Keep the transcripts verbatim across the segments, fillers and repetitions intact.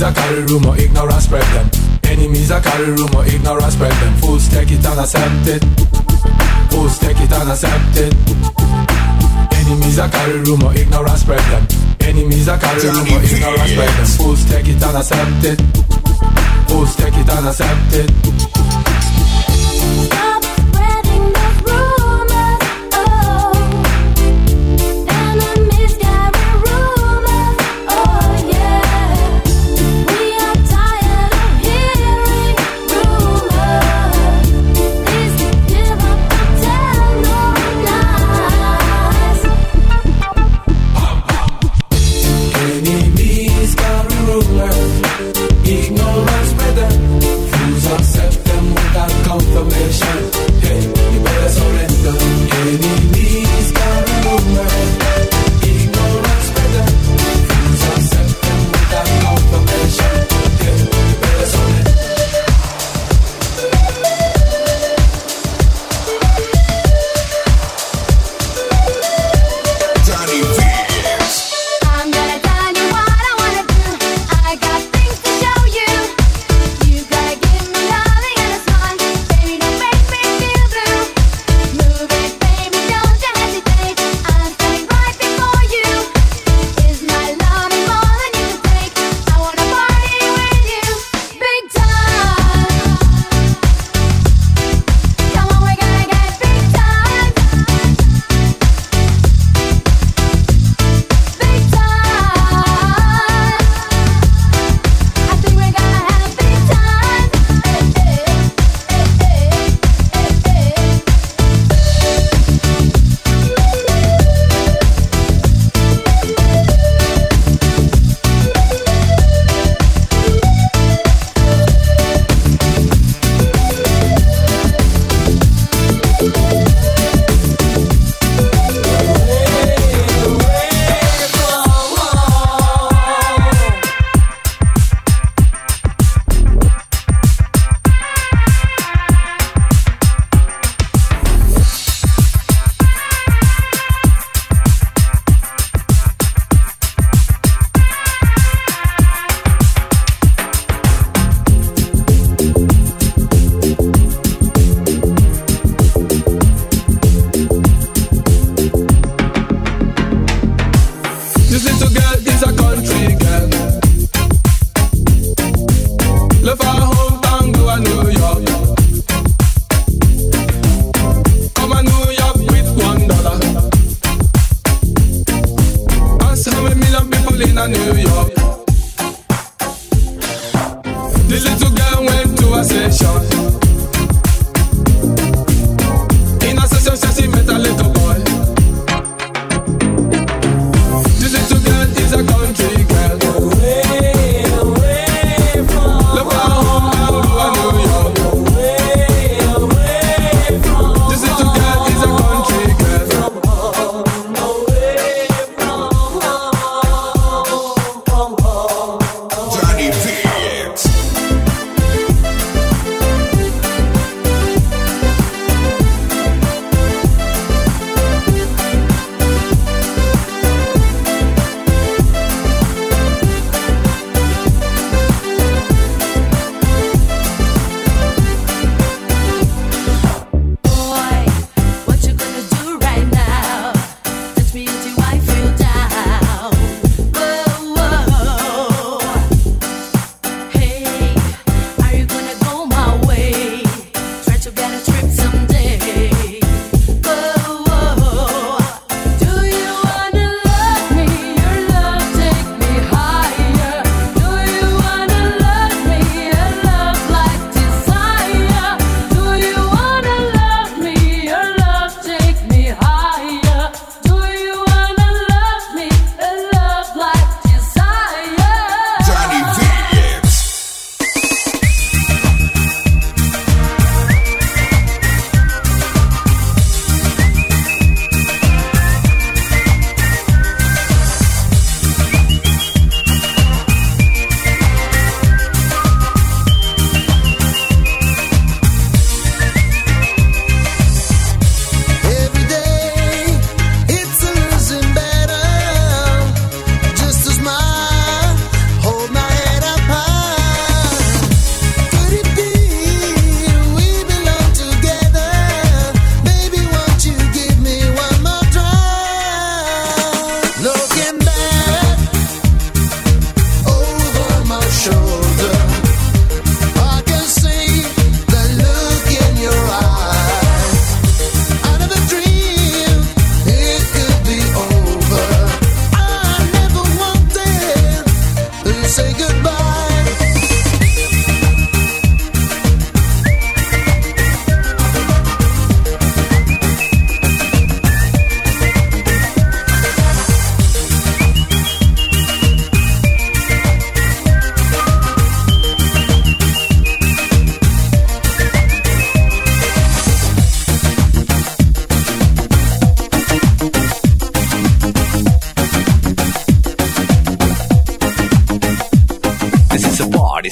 Enemies are carry rumor, ignorance spread them. Enemies are carry rumor, ignorance spread them. Fools take it and accept it. Fools take it and accept it. Enemies are carry rumor, ignorance spread them. Enemies are carry rumor, ignorance spread them. Fools take it and accept it. Fools take it and accept it. Stop spreading those rumors, oh. Enemies carry rumors, oh yeah. We are tired of hearing rumors. Please give up and tell no lies. Enemies carry rumors, ignorance spread them. Fools accept them with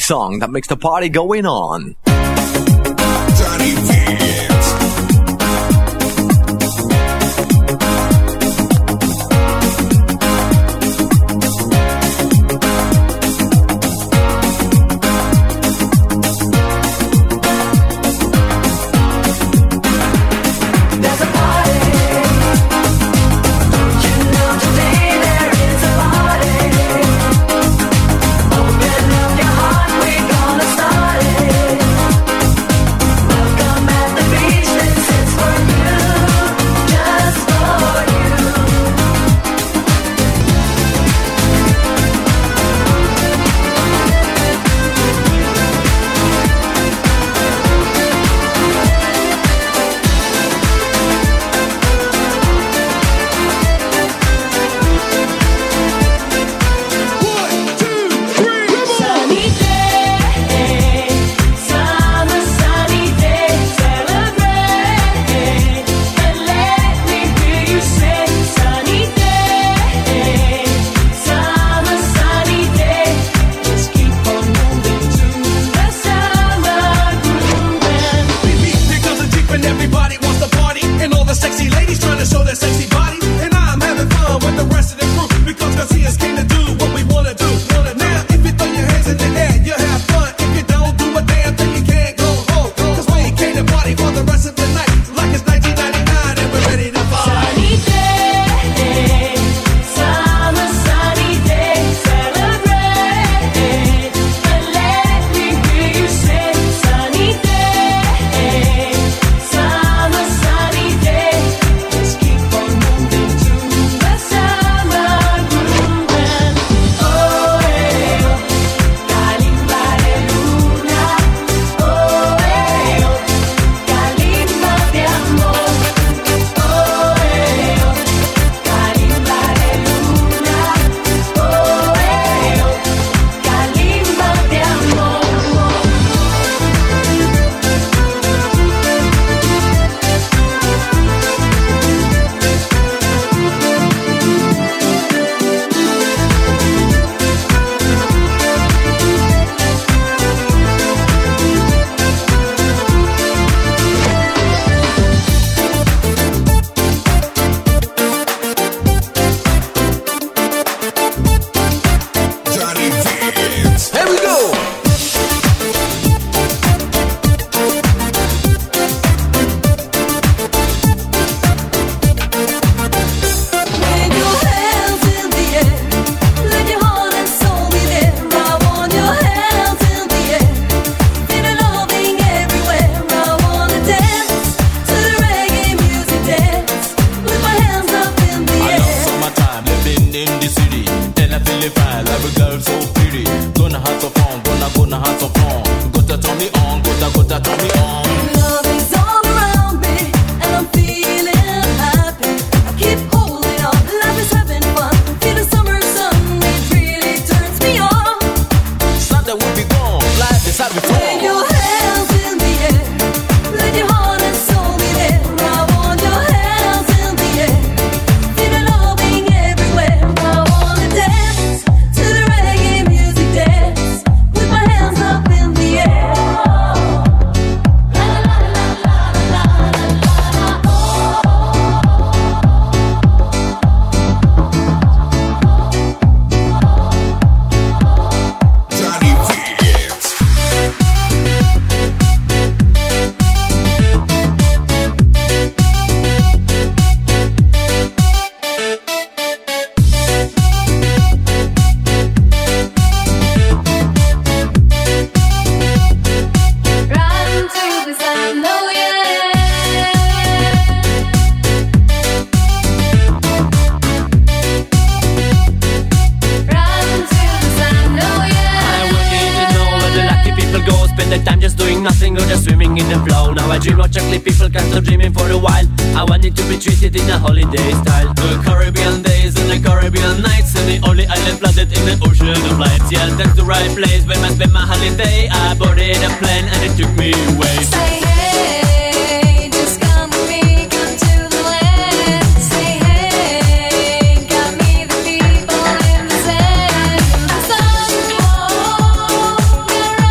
song that makes the party going on. Johnny Vince. dream of chocolate people can't stop dreaming for a while. I wanted to be treated in a holiday style. The Caribbean days and the Caribbean nights, and the only island flooded in the ocean of lights. Yeah, that's the right place where I spend my holiday. I boarded a plane and it took me away. Say hey, just come with me, come to the land. Say hey, got me the people in the sand. The sun won't get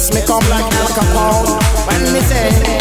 Yes, me come like Al Capone when me say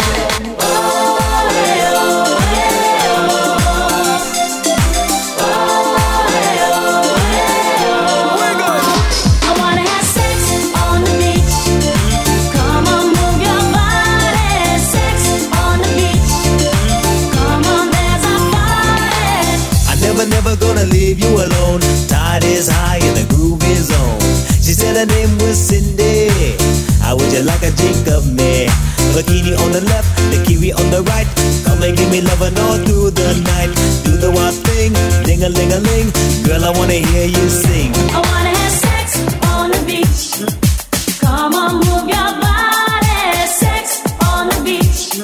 Never gonna leave you alone. Tide is high and the groove is on. She said her name was Cindy. How would you like a drink of me? Bikini on the left, the kiwi on the right. Come and give me loving all through the night. Do the wild thing, ding-a-ling-a-ling. Girl, I wanna hear you sing. I wanna have sex on the beach. Come on, move your body. Sex on the beach.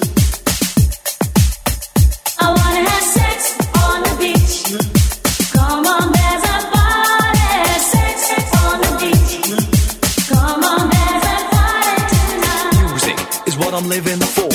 I wanna have sex on the beach. Come on, there's a party. Sex on the beach. Come on, there's a party tonight. Music is what I'm living for.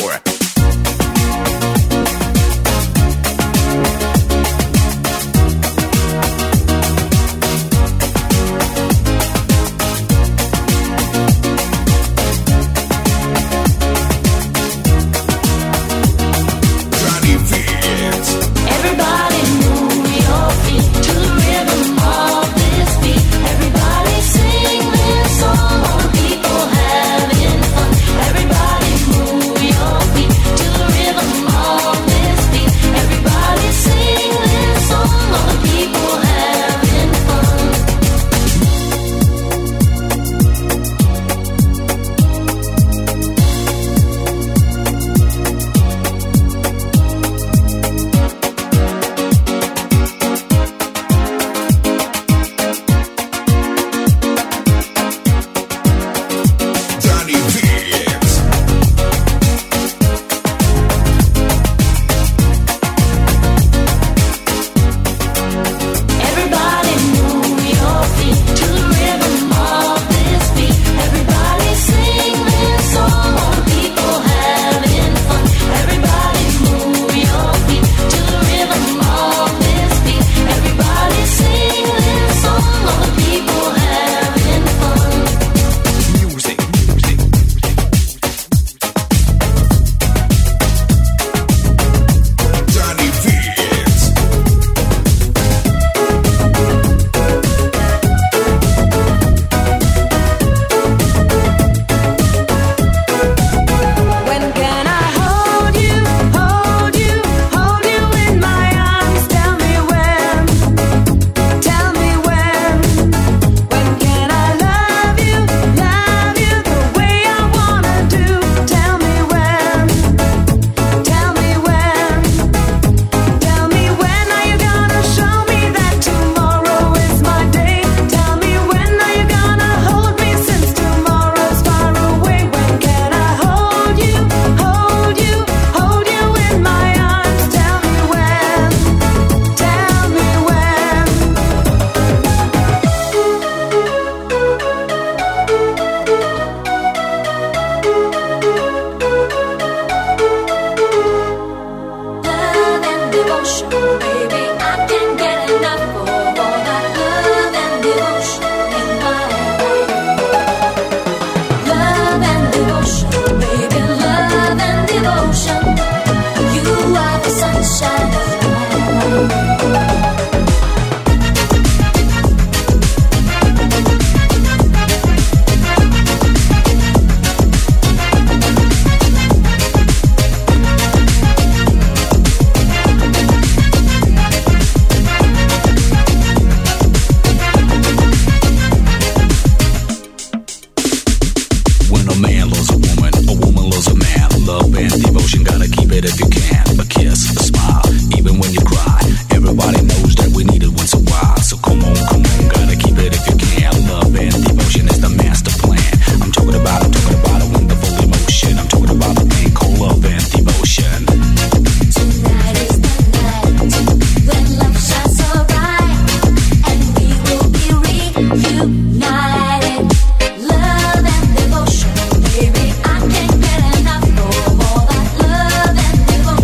Love and devotion, baby, I can't get enough. No more that love and devotion.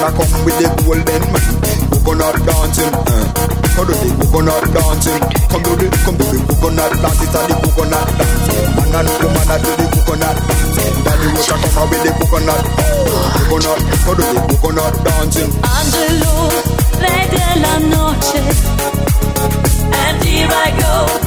man a come with the golden man. Coconut dancing, uh. How do the coconut dancing? Come do the, come do the coconut dance. It's a the coconut dance. Man and woman a do the coconut dance. Daddy was a come with the coconut. Coconut, how do the coconut dancing? Angelo, re della noche. And here I go.